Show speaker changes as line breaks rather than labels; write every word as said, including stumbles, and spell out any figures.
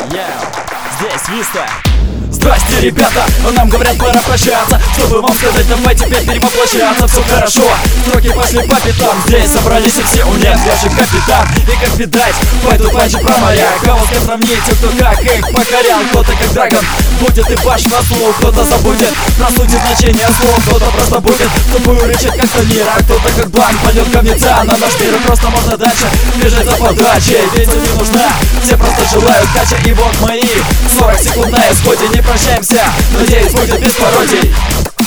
Здесь Виста.
Здрасте, ребята, нам говорят, пора прощаться. Чтобы вам сказать, давай теперь перевоплощаться. Все хорошо, строки пошли по пятам. Здесь собрались и все, у них даже капитан. И как видать, пойдут панчи про моря. Кого с кем сравнить, кто как их покорял. Кто-то как драгон будет и баш на слух. Кто-то забудет про суть и значение слов. Кто-то просто будет тупую рычать как-то мир. А кто-то как бланк пойдет говнеца на наш мир. И просто можно дальше бежать за подачей. Ведь не нужна, все просто желают кача. И вот мои сорок секунд на исходе. Не прощаемся, надеюсь, будет без пародий.